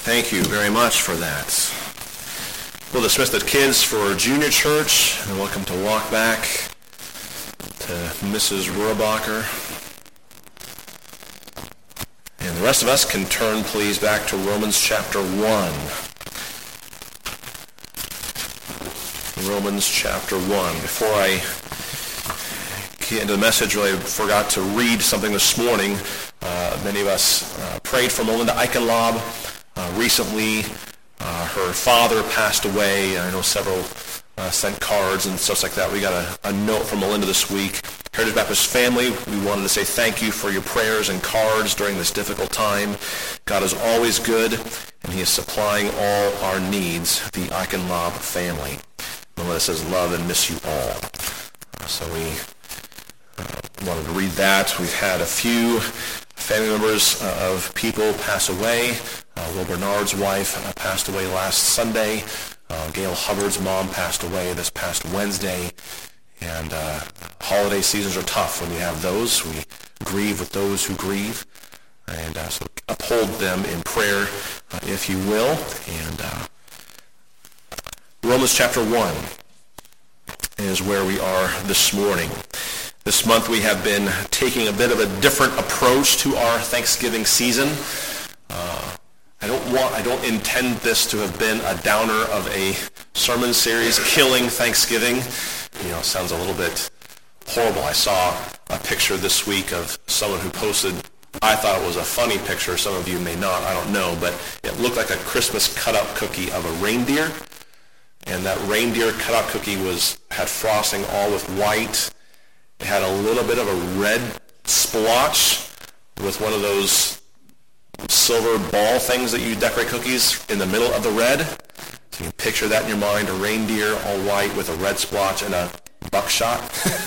Thank you very much for that. We'll dismiss the kids for junior church, and welcome to walk back to Mrs. Rohrabacher. And the rest of us can turn, please, back to Romans chapter 1. Romans chapter 1. Before I get into the message, really, I forgot to read something this morning. Many of us prayed for Melinda Eichenlaub. Recently, her father passed away. I know several sent cards and stuff like that. We got a note from Melinda this week. Heritage Baptist family, we wanted to say thank you for your prayers and cards during this difficult time. God is always good, and he is supplying all our needs, the Eichenlaub family. Melinda says, love and miss you all. So we wanted to read that. We've had a few family members of people pass away. Will Bernard's wife passed away last Sunday. Gail Hubbard's mom passed away this past Wednesday. And holiday seasons are tough when you have those. We grieve with those who grieve. And so uphold them in prayer, if you will. And Romans chapter 1 is where we are this morning. This month we have been taking a bit of a different approach to our Thanksgiving season. I don't intend this to have been a downer of a sermon series, Killing Thanksgiving. It sounds a little bit horrible. I saw a picture this week of someone who posted, I thought it was a funny picture, some of you may not, I don't know, but it looked like a Christmas cut-up cookie of a reindeer, and that reindeer cut-up cookie had frosting all with white. It had a little bit of a red splotch with one of those silver ball things that you decorate cookies in the middle of the red. So you can picture that in your mind, a reindeer all white with a red splotch and a buckshot.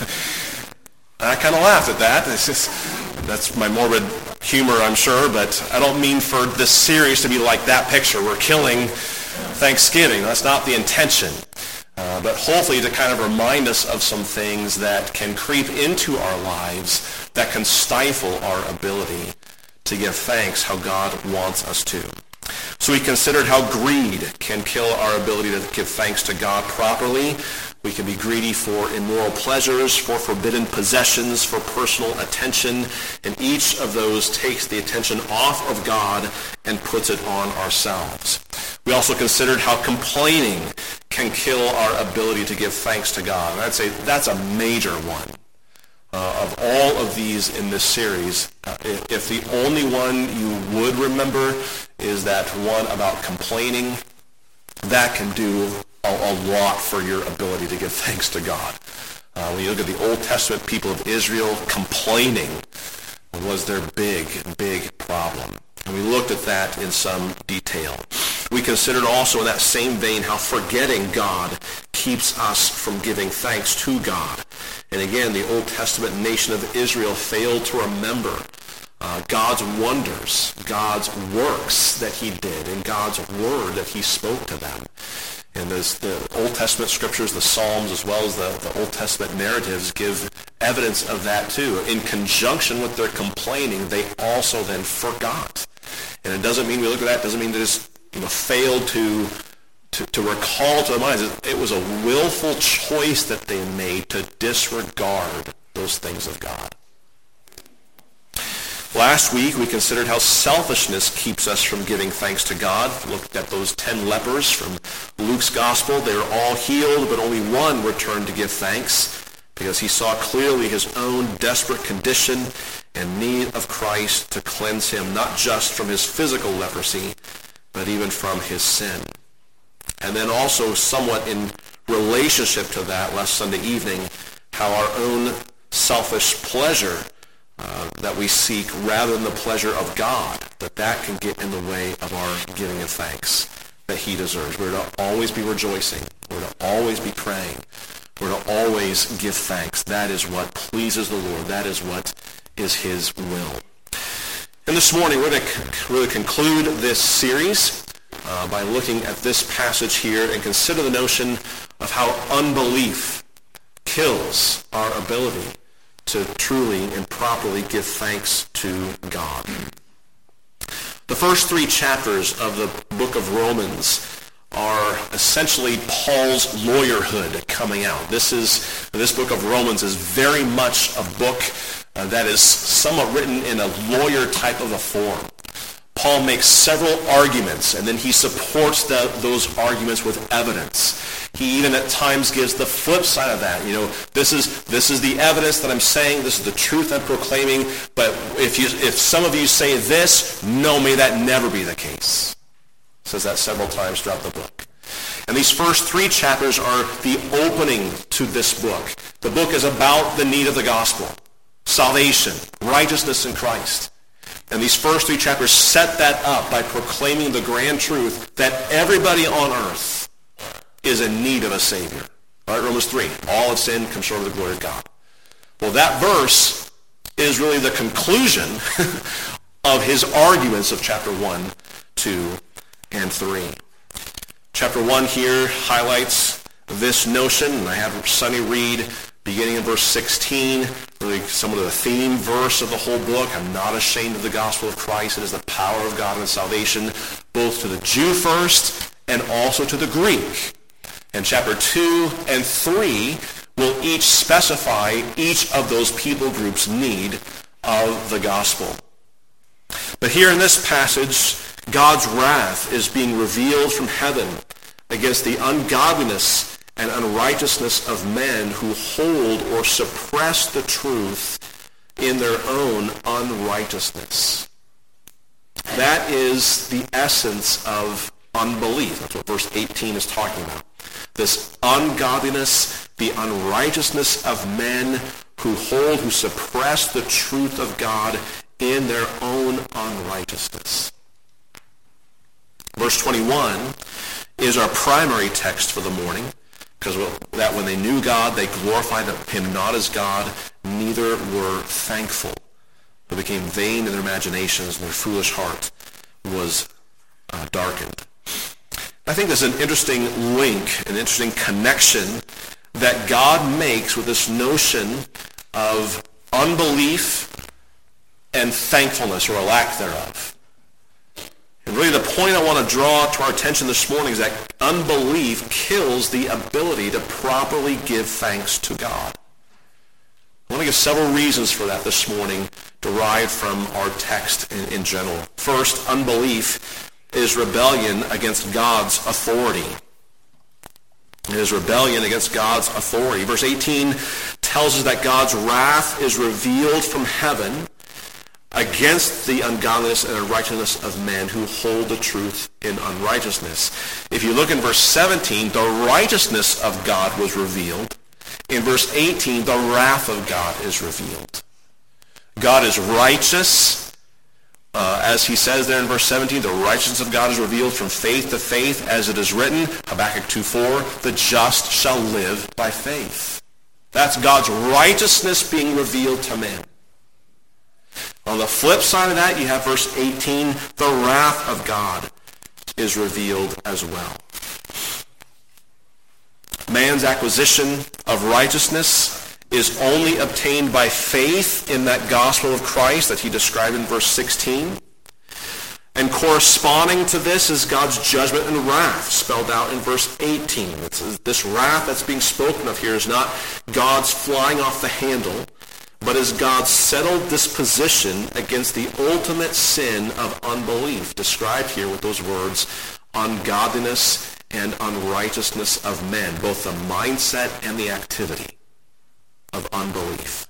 I kind of laughed at that. That's my morbid humor, I'm sure, but I don't mean for this series to be like that picture. We're killing Thanksgiving. That's not the intention. But hopefully to kind of remind us of some things that can creep into our lives that can stifle our ability to give thanks how God wants us to. So we considered how greed can kill our ability to give thanks to God properly. We can be greedy for immoral pleasures, for forbidden possessions, for personal attention, and each of those takes the attention off of God and puts it on ourselves. We also considered how complaining can kill our ability to give thanks to God. And I'd say that's a major one. Of all of these in this series, if the only one you would remember is that one about complaining, that can do a lot for your ability to give thanks to God. When you look at the Old Testament people of Israel, complaining was their big problem. And we looked at that in some detail. We considered also in that same vein how forgetting God keeps us from giving thanks to God. And again, the Old Testament nation of Israel failed to remember God's wonders, God's works that he did, and God's word that he spoke to them. And the Old Testament scriptures, the Psalms, as well as the Old Testament narratives give evidence of that too. In conjunction with their complaining, they also then forgot. And it doesn't mean we look at that, doesn't mean they just failed to recall to their minds. It was a willful choice that they made to disregard those things of God. Last week, we considered how selfishness keeps us from giving thanks to God. We looked at those 10 lepers from Luke's gospel. They were all healed, but only one returned to give thanks because he saw clearly his own desperate condition and need of Christ to cleanse him, not just from his physical leprosy, but even from his sin. And then also somewhat in relationship to that last Sunday evening, how our own selfish pleasure that we seek rather than the pleasure of God, that can get in the way of our giving of thanks that he deserves. We're to always be rejoicing. We're to always be praying. We're to always give thanks. That is what pleases the Lord. That is what is his will. And this morning, we're going to really conclude this series by looking at this passage here and consider the notion of how unbelief kills our ability to truly and properly give thanks to God. The first 3 chapters of the book of Romans are essentially Paul's lawyerhood coming out. This book of Romans is very much a book that is somewhat written in a lawyer type of a form. Paul makes several arguments, and then he supports those arguments with evidence. He even at times gives the flip side of that. This is the evidence that I'm saying. This is the truth I'm proclaiming. But if some of you say this, no, may that never be the case. He says that several times throughout the book. And these first 3 chapters are the opening to this book. The book is about the need of the gospel, salvation, righteousness in Christ. And these first 3 chapters set that up by proclaiming the grand truth that everybody on earth is in need of a Savior. All right, Romans 3. All have sinned, come short of the glory of God. Well, that verse is really the conclusion of his arguments of chapter 1, 2, and 3. Chapter 1 here highlights this notion, and I have Sonny read beginning in verse 16, really somewhat of the theme verse of the whole book. I'm not ashamed of the gospel of Christ. It is the power of God and salvation, both to the Jew first and also to the Greek. And chapter 2 and 3 will each specify each of those people groups' need of the gospel. But here in this passage, God's wrath is being revealed from heaven against the ungodliness and unrighteousness of men who hold or suppress the truth in their own unrighteousness. That is the essence of unbelief. That's what verse 18 is talking about. This ungodliness, the unrighteousness of men who suppress the truth of God in their own unrighteousness. Verse 21 is our primary text for the morning, because that when they knew God, they glorified him not as God, neither were thankful. They became vain in their imaginations, and their foolish heart was darkened. I think there's an interesting link, an interesting connection that God makes with this notion of unbelief and thankfulness, or a lack thereof. And really the point I want to draw to our attention this morning is that unbelief kills the ability to properly give thanks to God. I want to give several reasons for that this morning, derived from our text in general. First, unbelief is rebellion against God's authority. It is rebellion against God's authority. Verse 18 tells us that God's wrath is revealed from heaven against the ungodliness and unrighteousness of men who hold the truth in unrighteousness. If you look in verse 17, the righteousness of God was revealed. In verse 18, the wrath of God is revealed. God is righteous. As he says there in verse 17, the righteousness of God is revealed from faith to faith, as it is written, Habakkuk 2:4, the just shall live by faith. That's God's righteousness being revealed to man. On the flip side of that, you have verse 18, the wrath of God is revealed as well. Man's acquisition of righteousness is only obtained by faith in that gospel of Christ that he described in verse 16. And corresponding to this is God's judgment and wrath, spelled out in verse 18. This wrath that's being spoken of here is not God's flying off the handle, but is God's settled disposition against the ultimate sin of unbelief, described here with those words, ungodliness and unrighteousness of men, both the mindset and the activity of unbelief.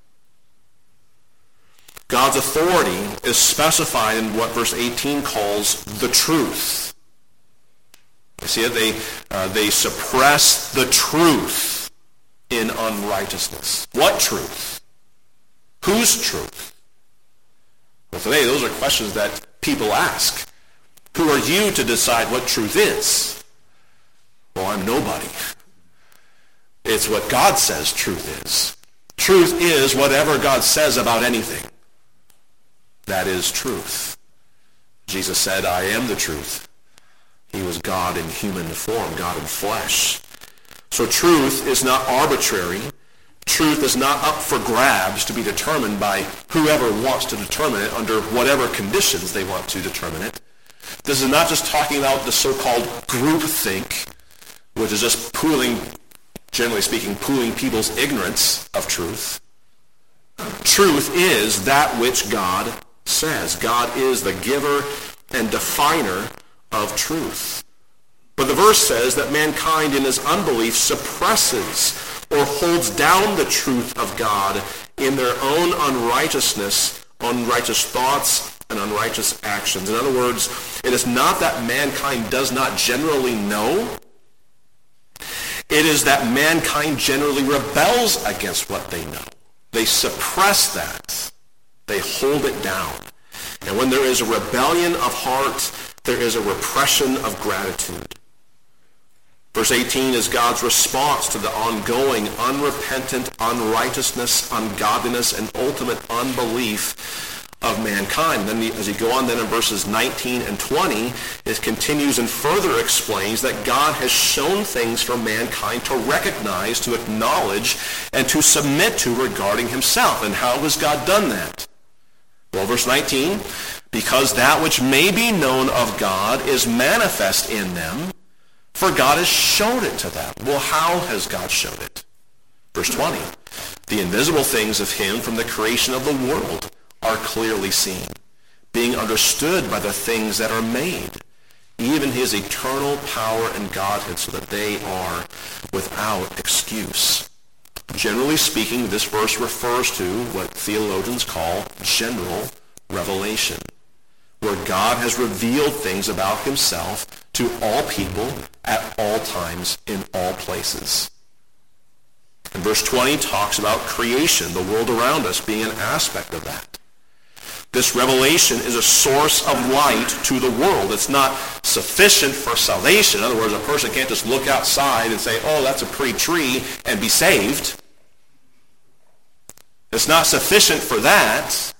God's authority is specified in what verse 18 calls the truth. You see it? They suppress the truth in unrighteousness. What truth? Whose truth? Well, today, those are questions that people ask. Who are you to decide what truth is? Well, I'm nobody. It's what God says truth is. Truth is whatever God says about anything. That is truth. Jesus said, I am the truth. He was God in human form, God in flesh. So truth is not arbitrary. Truth is not up for grabs to be determined by whoever wants to determine it under whatever conditions they want to determine it. This is not just talking about the so-called groupthink, which is just generally speaking, pooling people's ignorance of truth. Truth is that which God says. God is the giver and definer of truth. But the verse says that mankind in his unbelief suppresses or holds down the truth of God in their own unrighteousness, unrighteous thoughts, and unrighteous actions. In other words, it is not that mankind does not generally know. It is that mankind generally rebels against what they know. They suppress that. They hold it down. And when there is a rebellion of heart, there is a repression of gratitude. Verse 18 is God's response to the ongoing, unrepentant unrighteousness, ungodliness, and ultimate unbelief of mankind. Then as you go on then in verses 19 and 20, it continues and further explains that God has shown things for mankind to recognize, to acknowledge, and to submit to regarding himself. And how has God done that? Well, verse 19, because that which may be known of God is manifest in them, for God has showed it to them. Well, how has God showed it? Verse 20, the invisible things of him from the creation of the world are clearly seen, being understood by the things that are made, even his eternal power and Godhead, so that they are without excuse. Generally speaking, this verse refers to what theologians call general revelation, where God has revealed things about himself to all people at all times in all places. And verse 20 talks about creation, the world around us being an aspect of that. This revelation is a source of light to the world. It's not sufficient for salvation. In other words, a person can't just look outside and say, oh, that's a pretty tree, and be saved. It's not sufficient for that.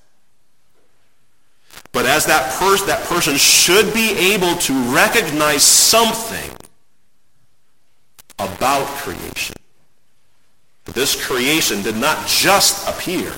But as that person should be able to recognize something about creation. This creation did not just appear.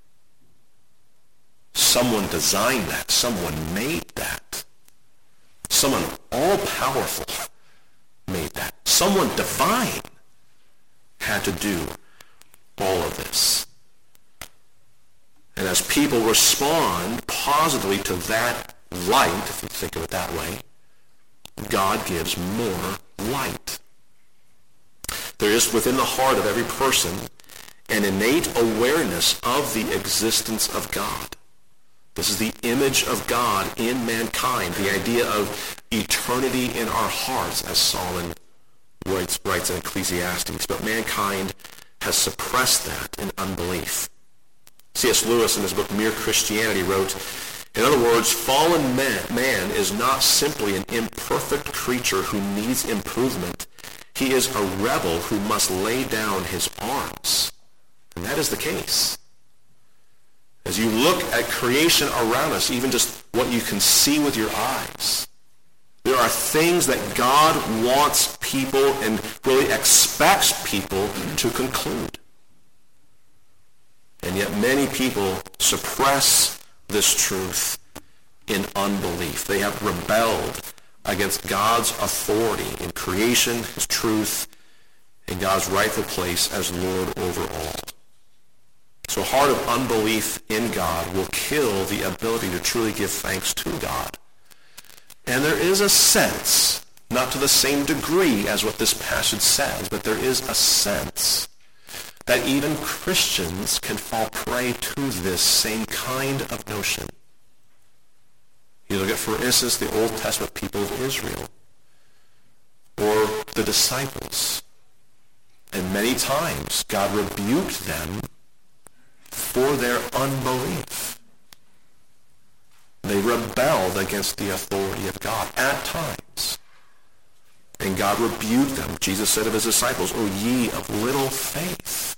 Someone designed that. Someone made that. Someone all-powerful made that. Someone divine had to do all of this. And as people respond positively to that light, if you think of it that way, God gives more light. There is within the heart of every person an innate awareness of the existence of God. This is the image of God in mankind, the idea of eternity in our hearts, as Solomon writes in Ecclesiastes. But mankind has suppressed that in unbelief. C.S. Lewis, in his book Mere Christianity, wrote, in other words, fallen man is not simply an imperfect creature who needs improvement. He is a rebel who must lay down his arms. And that is the case. As you look at creation around us, even just what you can see with your eyes, there are things that God wants people and really expects people to conclude. And yet many people suppress this truth in unbelief. They have rebelled against God's authority in creation, his truth, and God's rightful place as Lord over all. So a heart of unbelief in God will kill the ability to truly give thanks to God. And there is a sense, not to the same degree as what this passage says, but there is a sense that even Christians can fall prey to this same kind of notion. You look at, for instance, the Old Testament people of Israel, or the disciples. And many times God rebuked them for their unbelief. They rebelled against the authority of God at times. And God rebuked them. Jesus said of his disciples, O ye of little faith.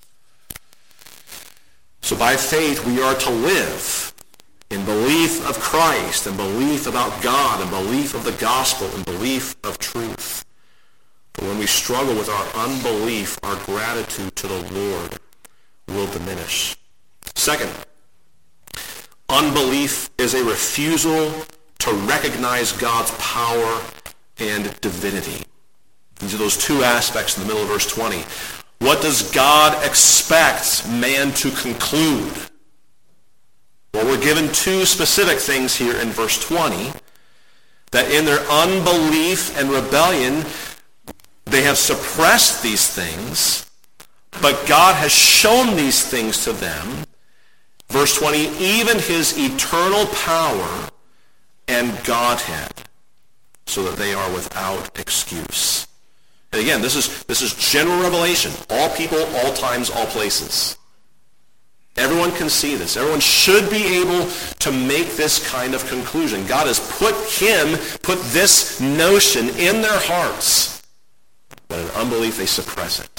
So by faith we are to live in belief of Christ, and belief about God, and belief of the gospel, and belief of truth. But when we struggle with our unbelief, our gratitude to the Lord will diminish. Second, unbelief is a refusal to recognize God's power and divinity. These are those two aspects in the middle of verse 20. What does God expect man to conclude? Well, we're given two specific things here in verse 20, that in their unbelief and rebellion, they have suppressed these things, but God has shown these things to them. Verse 20, even his eternal power and Godhead, so that they are without excuse. And again, this is general revelation. All people, all times, all places. Everyone can see this. Everyone should be able to make this kind of conclusion. God has put this notion in their hearts, but in unbelief they suppress it.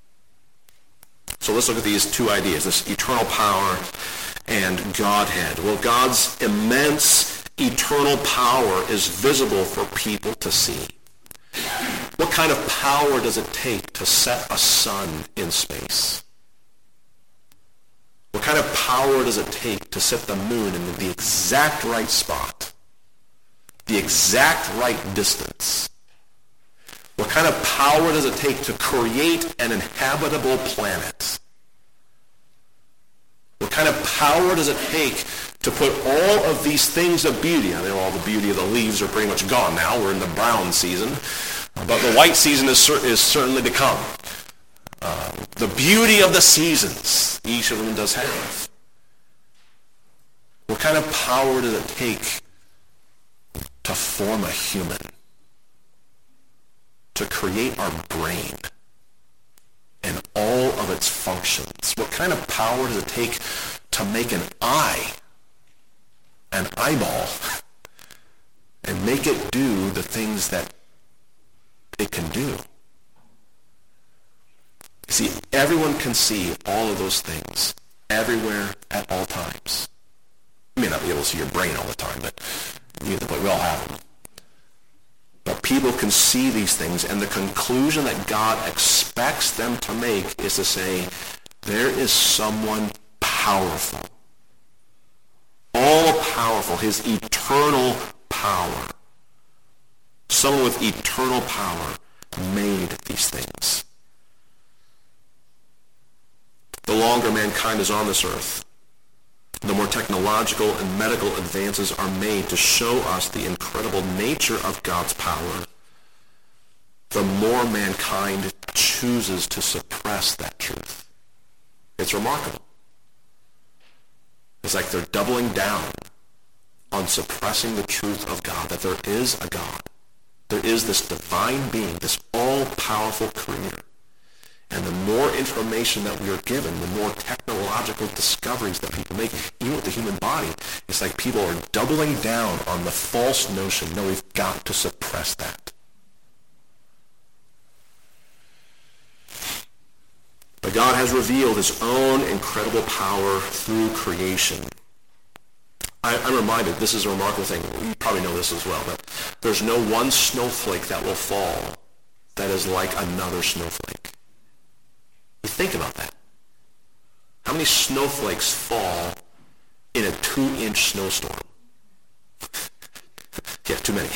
So let's look at these two ideas, this eternal power and Godhead. Well, God's immense eternal power is visible for people to see. What kind of power does it take to set a sun in space? What kind of power does it take to set the moon in the exact right spot? The exact right distance? What kind of power does it take to create an inhabitable planet? What kind of power does it take to put all of these things of beauty? I know all the beauty of the leaves are pretty much gone now. We're in the brown season. But the white season is certainly to come. The beauty of the seasons, each of them does have. What kind of power does it take to form a human? To create our brain and all of its functions? What kind of power does it take to make an eye, an eyeball, and make it do the things that it can do? You see, everyone can see all of those things everywhere at all times. You may not be able to see your brain all the time, but you get the point. We all have them. But people can see these things, and the conclusion that God expects them to make is to say, there is someone powerful, all-powerful, his eternal power. Someone with eternal power made these things. The longer mankind is on this earth, the more technological and medical advances are made to show us the incredible nature of God's power, the more mankind chooses to suppress that truth. It's remarkable. It's like they're doubling down on suppressing the truth of God, that there is a God. There is this divine being, this all-powerful creator. And the more information that we are given, the more technological discoveries that people make, even with the human body, it's like people are doubling down on the false notion, no, we've got to suppress that. But God has revealed his own incredible power through creation. I'm reminded, this is a remarkable thing, you probably know this as well, but there's no one snowflake that will fall that is like another snowflake. You think about that. How many snowflakes fall in a 2-inch snowstorm? Yeah, too many.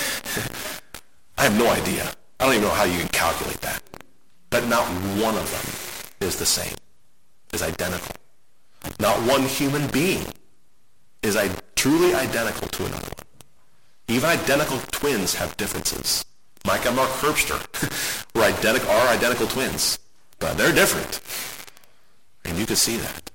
I have no idea. I don't even know how you can calculate that. But not one of them is the same, is identical. Not one human being is truly identical to another one. Even identical twins have differences. Mike and Mark Herbster are identical twins, but they're different. And you can see that.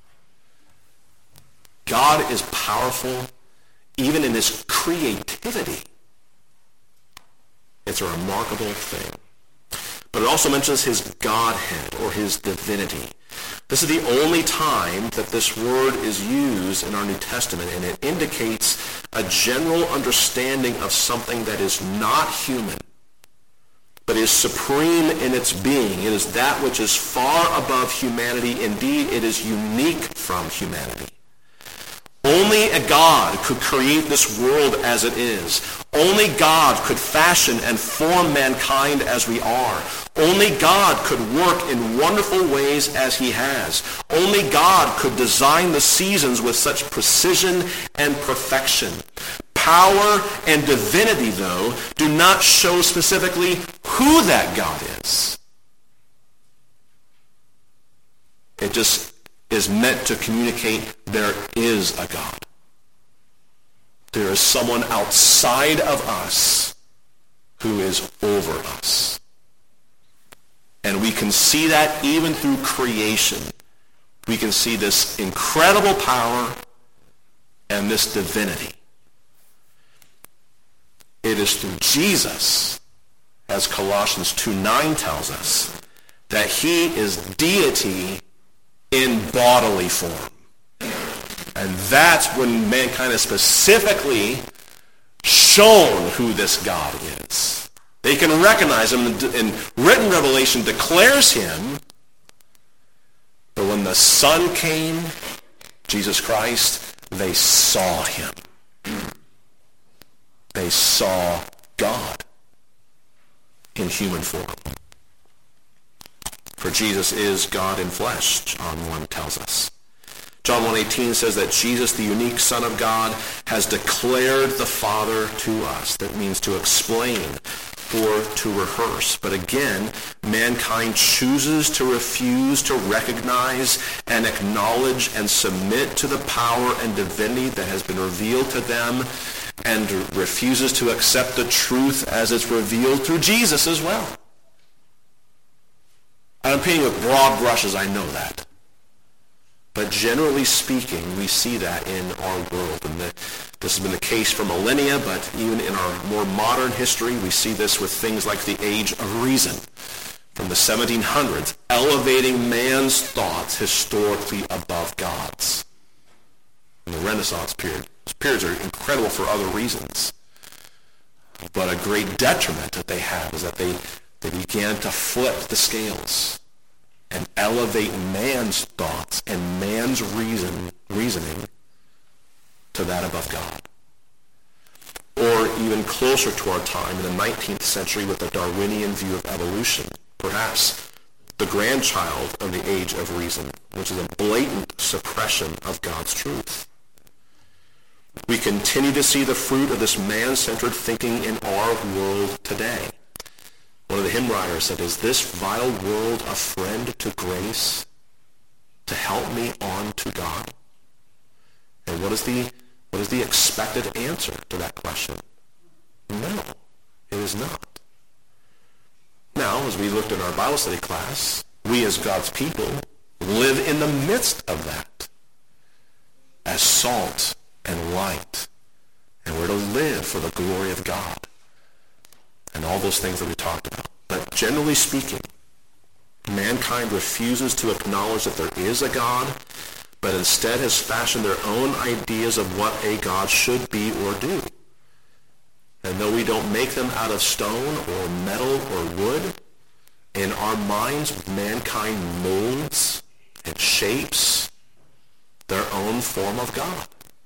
God is powerful even in his creativity. It's a remarkable thing. But it also mentions his Godhead or his divinity. This is the only time that this word is used in our New Testament, and it indicates a general understanding of something that is not human, but is supreme in its being. It is that which is far above humanity. Indeed, it is unique from humanity. Only a God could create this world as it is. Only God could fashion and form mankind as we are. Only God could work in wonderful ways as he has. Only God could design the seasons with such precision and perfection. Power and divinity, though, do not show specifically who that God is. It just is meant to communicate there is a God. There is someone outside of us who is over us. And we can see that even through creation. We can see this incredible power and this divinity. It is through Jesus, as Colossians 2:9 tells us, that he is deity in bodily form. And that's when mankind has specifically shown who this God is. They can recognize him, and written revelation declares him. But when the Son came, Jesus Christ, they saw him. They saw God in human form. For Jesus is God in flesh, John 1 tells us. John 1:18 says that Jesus, the unique Son of God, has declared the Father to us. That means to explain or to rehearse. But again, mankind chooses to refuse to recognize and acknowledge and submit to the power and divinity that has been revealed to them, and refuses to accept the truth as it's revealed through Jesus as well. I'm painting with broad brushes, I know that. But generally speaking, we see that in our world. And this has been the case for millennia, but even in our more modern history, we see this with things like the Age of Reason from the 1700s, elevating man's thoughts historically above God's. In the Renaissance period. Those periods are incredible for other reasons. But a great detriment that they have is that they began to flip the scales and elevate man's thoughts and man's reasoning to that above God. Or even closer to our time in the 19th century with the Darwinian view of evolution, perhaps the grandchild of the Age of Reason, which is a blatant suppression of God's truth. We continue to see the fruit of this man-centered thinking in our world today. One of the hymn writers said, "Is this vile world a friend to grace, to help me on to God?" And what is the expected answer to that question? No, it is not. Now, as we looked in our Bible study class, we as God's people live in the midst of that as salt and light, and we're to live for the glory of God. And all those things that we talked about. But generally speaking, mankind refuses to acknowledge that there is a God, but instead has fashioned their own ideas of what a God should be or do. And though we don't make them out of stone or metal or wood, in our minds, mankind molds and shapes their own form of God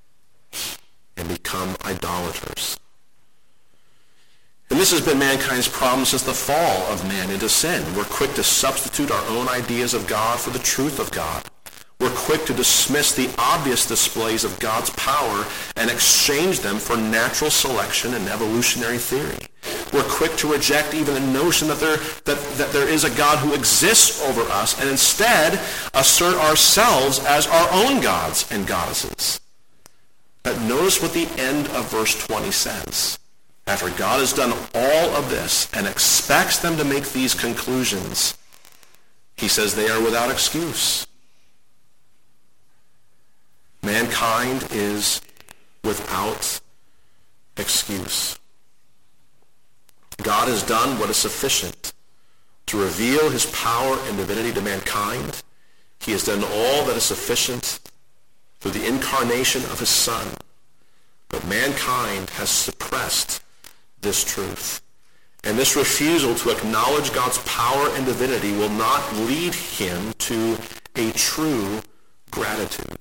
and become idolaters. And this has been mankind's problem since the fall of man into sin. We're quick to substitute our own ideas of God for the truth of God. We're quick to dismiss the obvious displays of God's power and exchange them for natural selection and evolutionary theory. We're quick to reject even the notion that there is a God who exists over us, and instead assert ourselves as our own gods and goddesses. But notice what the end of verse 20 says. After God has done all of this and expects them to make these conclusions, he says they are without excuse. Mankind is without excuse. God has done what is sufficient to reveal his power and divinity to mankind. He has done all that is sufficient through the incarnation of his Son. But mankind has suppressed this truth. And this refusal to acknowledge God's power and divinity will not lead him to a true gratitude.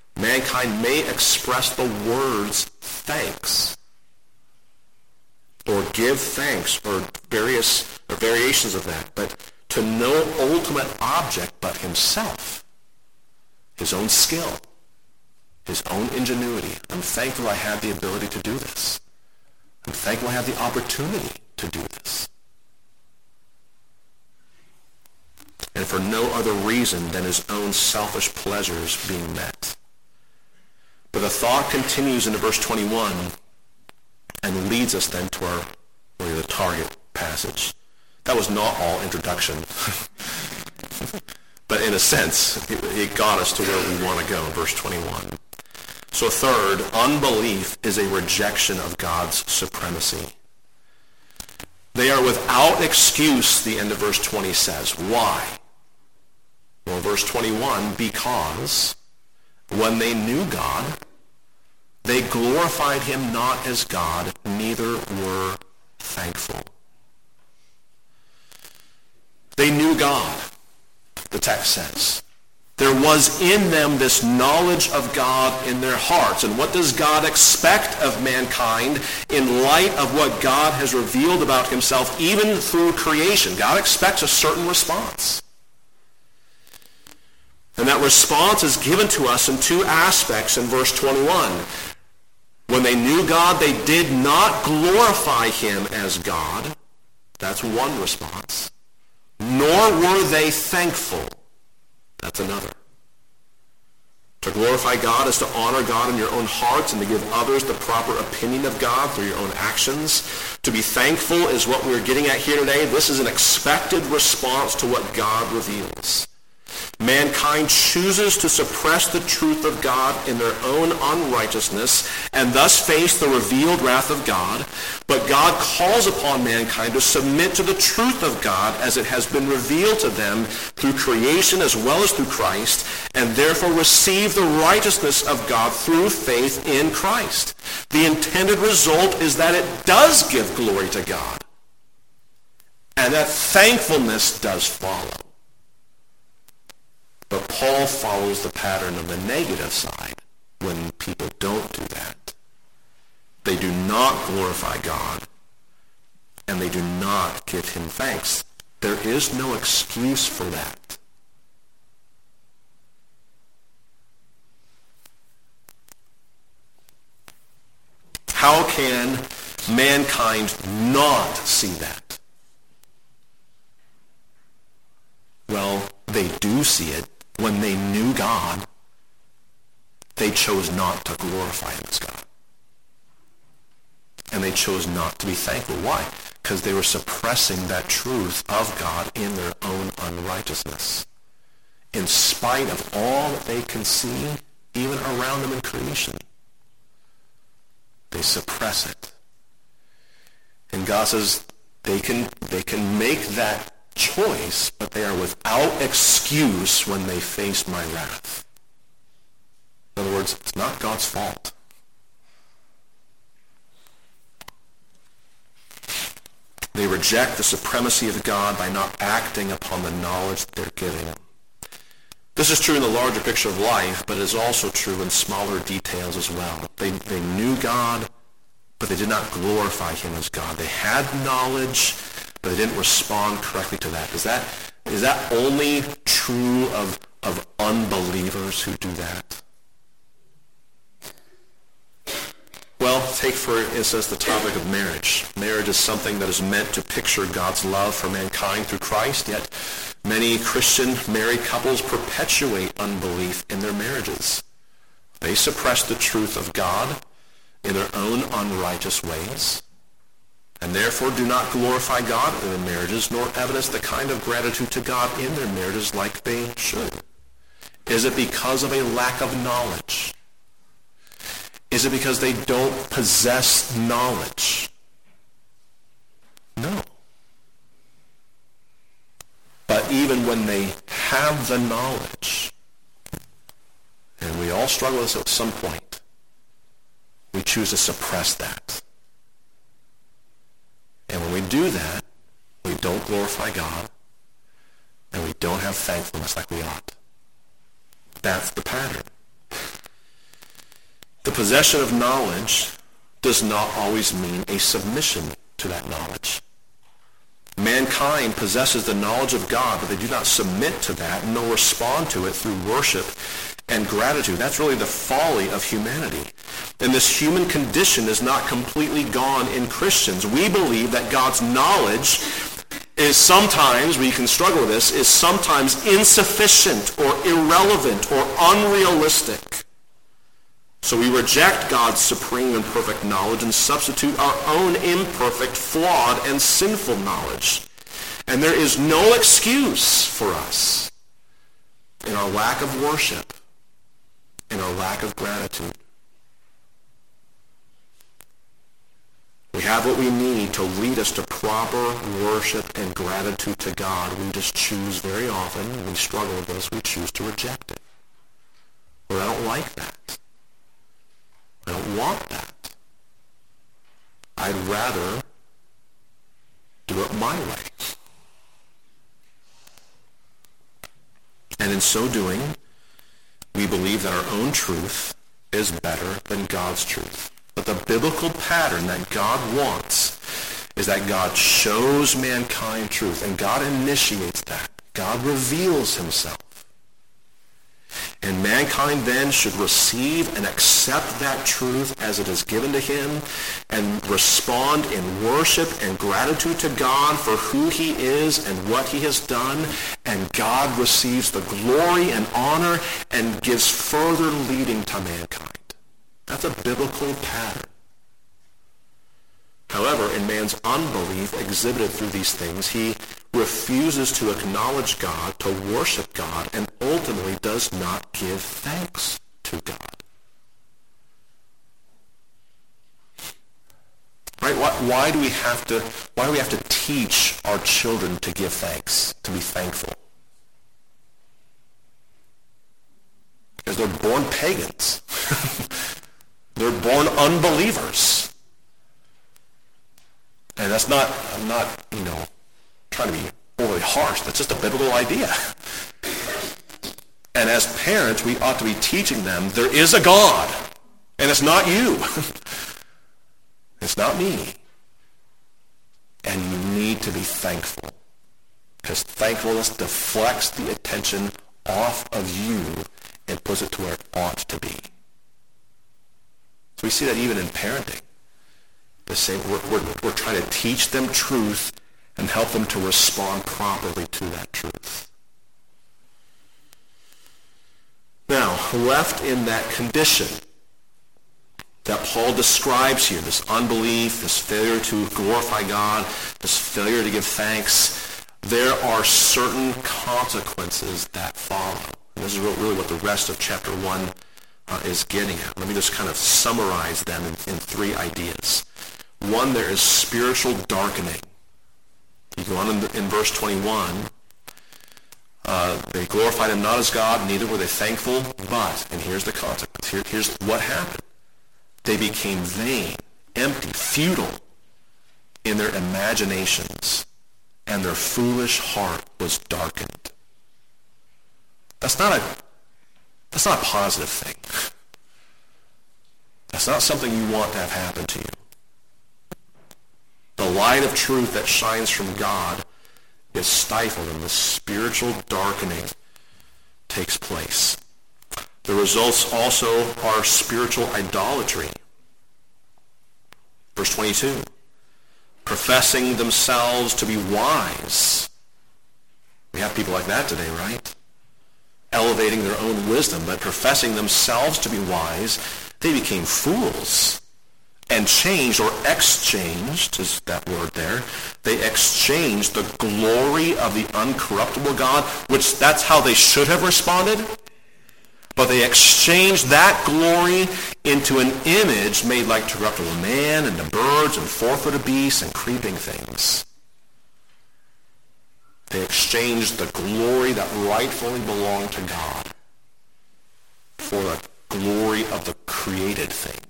Mankind may express the words thanks or or give thanks or variations of that, but to no ultimate object but himself, his own skill, his own ingenuity. I'm thankful I had the ability to do this. I'm thankful I had the opportunity to do this. And for no other reason than his own selfish pleasures being met. But the thought continues into verse 21 and leads us then to the target passage. That was not all introduction. But in a sense, it got us to where we want to go, verse 21. So third, unbelief is a rejection of God's supremacy. They are without excuse, the end of verse 20 says. Why? Well, verse 21, because when they knew God, they glorified him not as God, neither were thankful. They knew God, the text says. There was in them this knowledge of God in their hearts. And what does God expect of mankind in light of what God has revealed about himself, even through creation? God expects a certain response. And that response is given to us in two aspects in verse 21. When they knew God, they did not glorify him as God. That's one response. Nor were they thankful. That's another. To glorify God is to honor God in your own hearts and to give others the proper opinion of God through your own actions. To be thankful is what we're getting at here today. This is an expected response to what God reveals. Mankind chooses to suppress the truth of God in their own unrighteousness and thus face the revealed wrath of God. But God calls upon mankind to submit to the truth of God as it has been revealed to them through creation as well as through Christ, and therefore receive the righteousness of God through faith in Christ. The intended result is that it does give glory to God, and that thankfulness does follow. But Paul follows the pattern of the negative side when people don't do that. They do not glorify God, and they do not give him thanks. There is no excuse for that. How can mankind not see that? Well, they do see it. When they knew God, they chose not to glorify him as God. And they chose not to be thankful. Why? Because they were suppressing that truth of God in their own unrighteousness. In spite of all that they can see, even around them in creation, they suppress it. And God says they can make that choice, but they are without excuse when they face my wrath. In other words, it's not God's fault. They reject the supremacy of God by not acting upon the knowledge that they're giving. This is true in the larger picture of life, but it is also true in smaller details as well. They knew God, but they did not glorify him as God. They had knowledge, but they didn't respond correctly to that. Is that only true of unbelievers who do that? Well, take for instance the topic of marriage. Marriage is something that is meant to picture God's love for mankind through Christ, yet many Christian married couples perpetuate unbelief in their marriages. They suppress the truth of God in their own unrighteous ways, and therefore do not glorify God in their marriages, nor evidence the kind of gratitude to God in their marriages like they should. Is it because of a lack of knowledge? Is it because they don't possess knowledge? No. But even when they have the knowledge, and we all struggle with this at some point, we choose to suppress that. And when we do that, we don't glorify God, and we don't have thankfulness like we ought. That's the pattern. The possession of knowledge does not always mean a submission to that knowledge. Mankind possesses the knowledge of God, but they do not submit to that and nor respond to it through worship and gratitude. That's really the folly of humanity. And this human condition is not completely gone in Christians. We believe that God's knowledge is sometimes, we can struggle with this, is sometimes insufficient or irrelevant or unrealistic. So we reject God's supreme and perfect knowledge and substitute our own imperfect, flawed, and sinful knowledge. And there is no excuse for us in our lack of worship, in our lack of gratitude. We have what we need to lead us to proper worship and gratitude to God. We just choose very often, we struggle with this, we choose to reject it. Or I don't like that. I don't want that. I'd rather do it my way. And in so doing, we believe that our own truth is better than God's truth. But the biblical pattern that God wants is that God shows mankind truth, and God initiates that. God reveals himself. And mankind then should receive and accept that truth as it is given to him and respond in worship and gratitude to God for who he is and what he has done. And God receives the glory and honor and gives further leading to mankind. That's a biblical pattern. However, in man's unbelief exhibited through these things, he refuses to acknowledge God, to worship God, and ultimately does not give thanks to God. Right? Why do we have to teach our children to give thanks, to be thankful? Because they're born pagans. They're born unbelievers. And that's not, I'm not, trying to be overly harsh. That's just a biblical idea. And as parents, we ought to be teaching them there is a God, and it's not you. It's not me. And you need to be thankful, because thankfulness deflects the attention off of you and puts it to where it ought to be. So we see that even in parenting. The same, we're trying to teach them truth and help them to respond properly to that truth. Now, left in that condition that Paul describes here, this unbelief, this failure to glorify God, this failure to give thanks, there are certain consequences that follow. And this is really what the rest of chapter 1 is getting at. Let me just kind of summarize them in three ideas. One, there is spiritual darkening. You go on in verse 21. They glorified him not as God, neither were they thankful, but, and here's the consequence, here's what happened. They became vain, empty, futile in their imaginations, and their foolish heart was darkened. That's not a positive thing. That's not something you want to have happen to you. The light of truth that shines from God is stifled, and the spiritual darkening takes place. The results also are spiritual idolatry. Verse 22, professing themselves to be wise. We have people like that today, right? Elevating their own wisdom, but professing themselves to be wise, they became fools. And changed, or exchanged, is that word there. They exchanged the glory of the uncorruptible God, which that's how they should have responded. But they exchanged that glory into an image made like corruptible man and the birds and four-footed beasts and creeping things. They exchanged the glory that rightfully belonged to God for the glory of the created thing.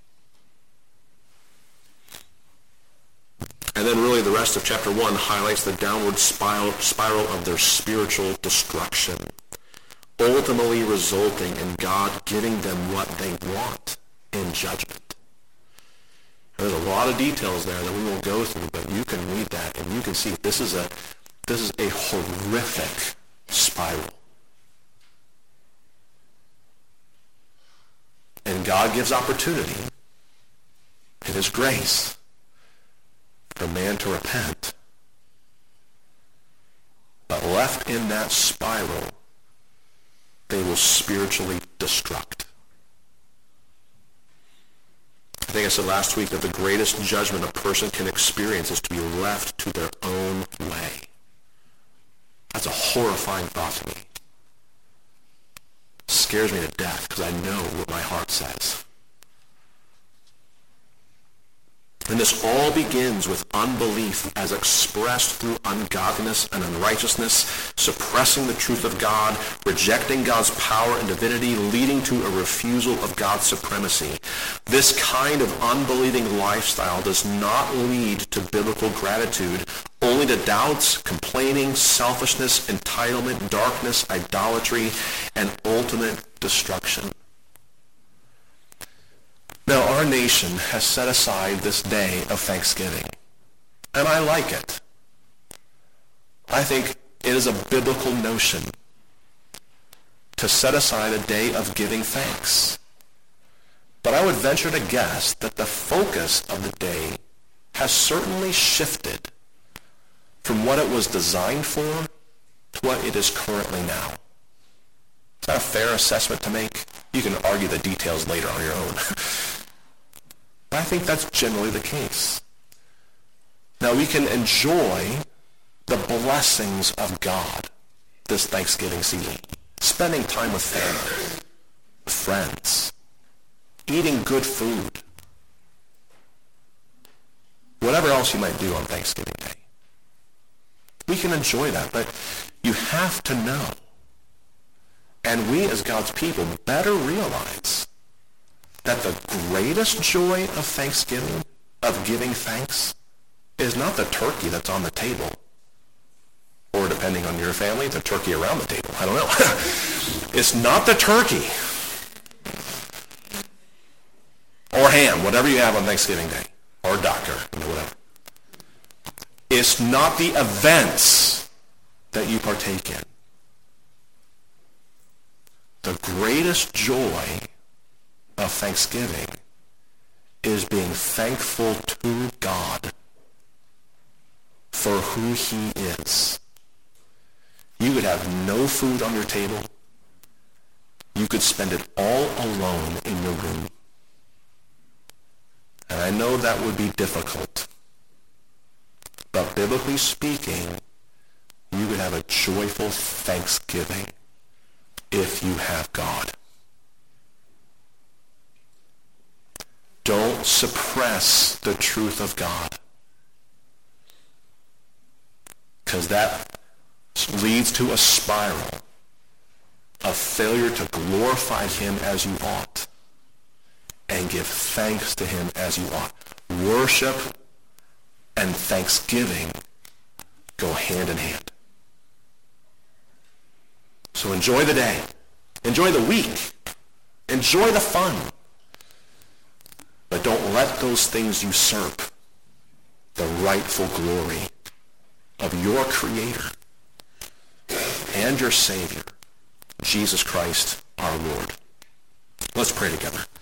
And then really the rest of chapter 1 highlights the downward spiral of their spiritual destruction, ultimately resulting in God giving them what they want in judgment. There's a lot of details there that we won't go through, but you can read that and you can see this is a horrific spiral. And God gives opportunity in his grace for man to repent. But left in that spiral, they will spiritually destruct. I think I said last week that the greatest judgment a person can experience is to be left to their own way. That's a horrifying thought to me. It scares me to death because I know what my heart says. And this all begins with unbelief as expressed through ungodliness and unrighteousness, suppressing the truth of God, rejecting God's power and divinity, leading to a refusal of God's supremacy. This kind of unbelieving lifestyle does not lead to biblical gratitude, only to doubts, complaining, selfishness, entitlement, darkness, idolatry, and ultimate destruction. Now, our nation has set aside this day of Thanksgiving, and I like it. I think it is a biblical notion to set aside a day of giving thanks. But I would venture to guess that the focus of the day has certainly shifted from what it was designed for to what it is currently now. Is that a fair assessment to make? You can argue the details later on your own. But I think that's generally the case. Now we can enjoy the blessings of God this Thanksgiving season. Spending time with family, with friends, eating good food, whatever else you might do on Thanksgiving Day. We can enjoy that, but you have to know, and we as God's people better realize that the greatest joy of Thanksgiving, of giving thanks, is not the turkey that's on the table, or depending on your family, the turkey around the table. I don't know. It's not the turkey or ham, whatever you have on Thanksgiving Day, or duck, or whatever. It's not the events that you partake in. The greatest joy of Thanksgiving is being thankful to God for who he is. You could have no food on your table. You could spend it all alone in your room. And I know that would be difficult. But biblically speaking, you could have a joyful Thanksgiving if you have God. Don't suppress the truth of God, because that leads to a spiral of failure to glorify him as you ought and give thanks to him as you ought. Worship and thanksgiving go hand in hand. So enjoy the day. Enjoy the week. Enjoy the fun. But don't let those things usurp the rightful glory of your Creator and your Savior, Jesus Christ our Lord. Let's pray together.